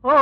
ओ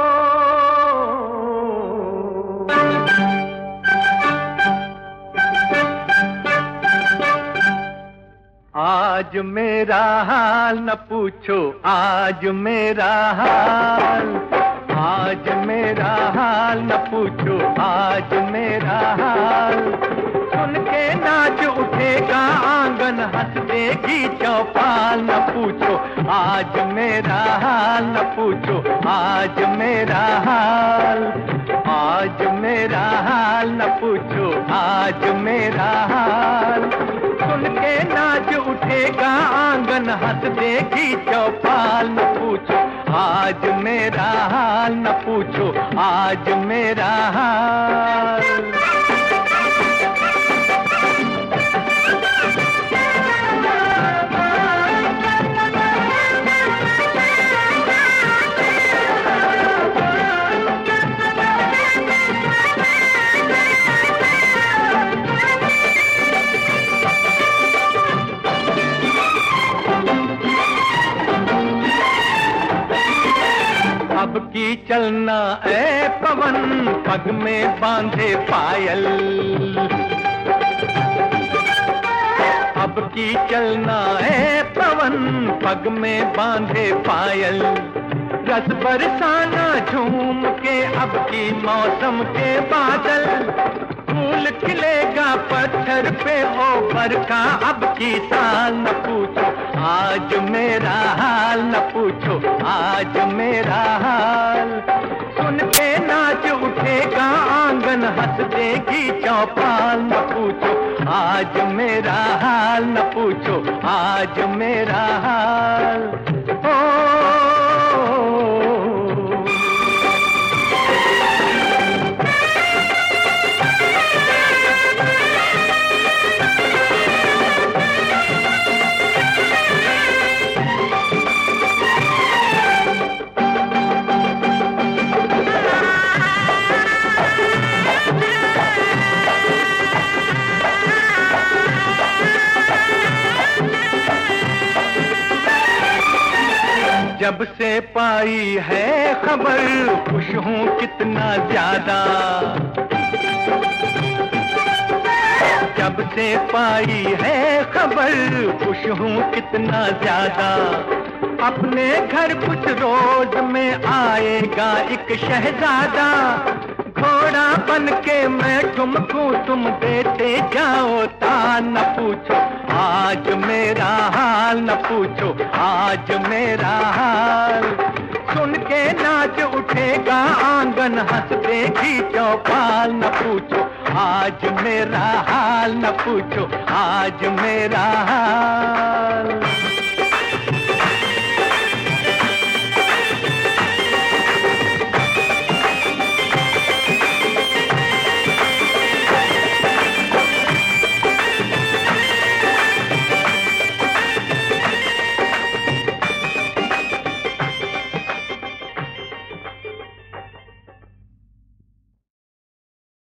आज मेरा हाल न पूछो, आज मेरा हाल, आज मेरा हाल न पूछो, आज मेरा हाल। सुन के नाच उठेगा आंगन, हंस देगी चौपाल। न पूछो आज मेरा हाल, न पूछो आज मेरा हाल, आज मेरा हाल न पूछो, आज मेरा हाल। सुन के नाच उठेगा आंगन, हंस देगी चौपाल। न पूछो आज मेरा हाल, न पूछो आज मेरा हाल। अब की चलना ए पवन, पग में बांधे पायल। अब की चलना ए पवन, पग में बांधे पायल। रस बरसाना झूम के अब की मौसम के बादल। फूल खिलेगा पत्थर पे हो बरखा अब की साल। न पूछो आज मेरा हाल, न पूछो आज मेरा हाल। सुन के नाच उठेगा आंगन, हंस देगी चौपाल। न पूछो आज मेरा हाल, न पूछो आज मेरा हाल। जब से पाई है खबर, खुश हूँ कितना ज्यादा। जब से पाई है खबर, खुश हूँ कितना ज्यादा। अपने घर कुछ रोज में आएगा एक शहजादा। घोड़ा बन के मैं ठुमकूं, तुम देते जाओ तान। न पूछो आज मेरा हाल, न पूछो आज मेरा हाल। सुन के नाच उठेगा आंगन, हंस देगी चौपाल। न पूछो आज मेरा हाल, न पूछो आज मेरा हाल।